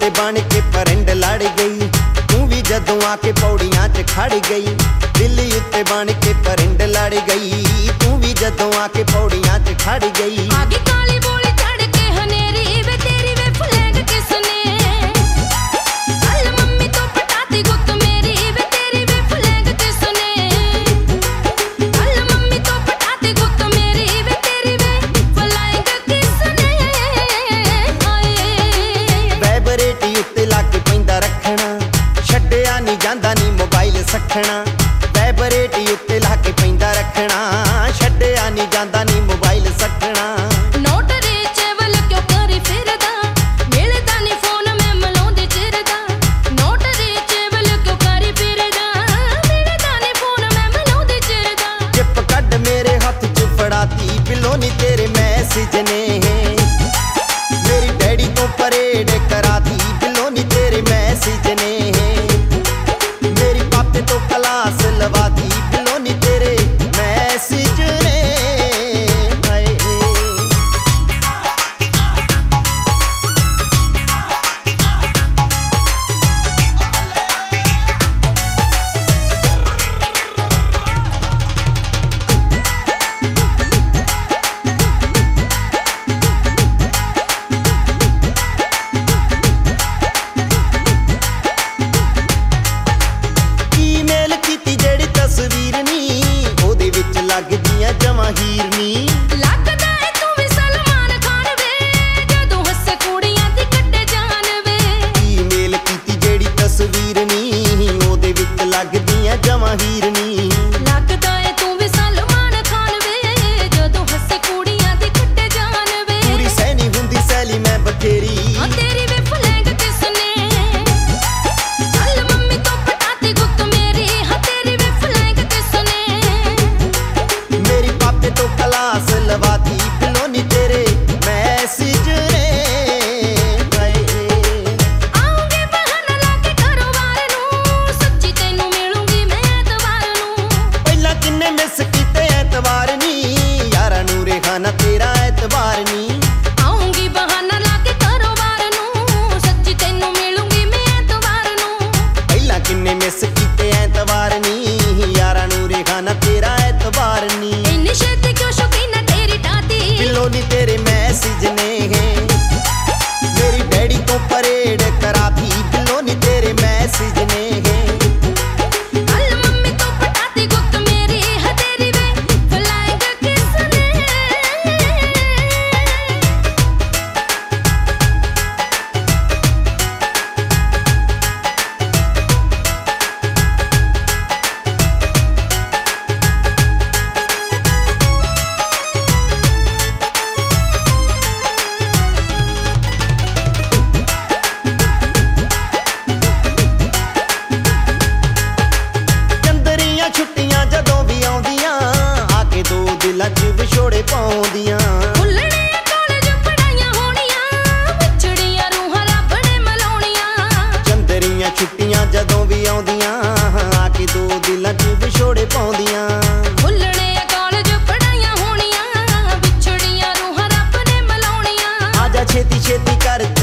उत्ते बन के परिंड लड़ गई, तू भी जदों आके पौड़ियां च खड़ गई। दिल्ली उत्ते बन के परिंड लड़ गई, तू भी जदों आके पौड़ियां च खड़ गई। आगे काली बोली चढ़ के हनेरी वे तेरी वे फुलेंग किसने, अल मम्मी तो पटाती गुत मेरी वे तेरी वे फुलेंग किसने, अल मम्मी तो पटाती गुत मेरी वे तेरी वे फुलेंग किसने। वाइब्रेटी उत्ते लाके पैंदा रखना, छड्डिया नहीं जांदा नी मोबाइल सखना। वाइब्रेटी उत्ते लाके पैंदा रखना, छड्डिया नहीं जांदा नी मोबाइल सखना। नोट रीचेबल क्यों करी फिरदा, मिलदा नी फोन में मलाउंदी चिरदा। नोट रीचेबल क्यों करी फिरदा, मिलदा नी फोन में मलाउंदी चिरदा। चिप कड मेरे हथ च फड़ाती बिलो नी तेरे मैसेज ने, मेरी डैडी तो परेड कराती बिलो नी तेरे मैसेज ने। मेरी पापे तो क्लास लवाती बिलो नी तेरे मैसेज ने। हाय ईमेल कीती जेड़ी तस्वीर नी, ओदे विच लगदियां जवां हीरनी। लगदा है तू भी सलमान खान वे, जदों हੱਸੇ कुड़ियां दी कट्टे जान वे। ईमेल कीती जेड़ी तस्वीर नी, ओदे विच लगदियां जवां हीरनी। लगदा है तू भी सलमान खान वे, जदों हੱਸੇ कुड़ियां दी कट्टे जान वे। पूरी सैनी हुंदी सैली मैं बथेरी, हाँ तेरी वे फुलेंग किसने, अल मम्मी तो पटाती गुत मेरी। हाँ तेरी वे फुलेंग किसने, मेरी पापे तो क्लास लवाती बिलो नी तेरे मैसेज ने। हाय आऊंगी बहाना लाके घरों बाहर नूं, सच्ची तैनू मिलूंगी मैं ऐतवार नूं। पहला किन्ने मिस कीते ऐतवार नी, यारा नू रेहाना तेरा ऐतवार नी। आऊंगी बहाना लाके घरों बाहर नूं, सच्ची तैनू मिलूंगी मैं ऐतवार नूं। पहला किन्ने मिस कीते ऐतवार नी, यारा नू रेहाना तेरा ऐतवार नी। इन्नी छेती क्यों शौकीन है तेरी टाती, बिलो नी तेरे मैसेज ने। मेरी डैडी तो परेड कराती बिलो नी तेरे मैसेज ने। अल मम्मी तो पटाती गुत मेरी। हाँ तेरी वे फुलेंग किसने। ਚੰਦਰੀਆਂ ਛੁੱਟੀਆਂ ਜਦੋਂ ਵੀ ਆਉਂਦੀਆਂ, ਆਕੇ ਦੋ ਦਿਲਾਂ 'ਚ ਵਿਛੋੜੇ ਪਾਉਂਦੀਆਂ। ਭੁੱਲਣੇ ਕਾਲਜ ਪੜਾਈਆਂ ਹੋਣੀਆਂ, ਵਿਛੜੀਆਂ ਰੂਹਾਂ ਰੱਬ ਨੇ ਮਲਾਉਣੀਆਂ। ਚੰਦਰੀਆਂ ਛੁੱਟੀਆਂ ਜਦੋਂ ਵੀ ਆਉਂਦੀਆਂ, ਆਕੇ ਦੋ ਦਿਲਾਂ 'ਚ ਵਿਛੋੜੇ ਪਾਉਂਦੀਆਂ। ਭੁੱਲਣੇ ਕਾਲਜ ਪੜਾਈਆਂ ਹੋਣੀਆਂ, ਵਿਛੜੀਆਂ ਰੂਹਾਂ ਰੱਬ ਨੇ ਮਲਾਉਣੀਆਂ। ਆਜਾ ਛੇਤੀ ਛੇਤੀ ਕਰ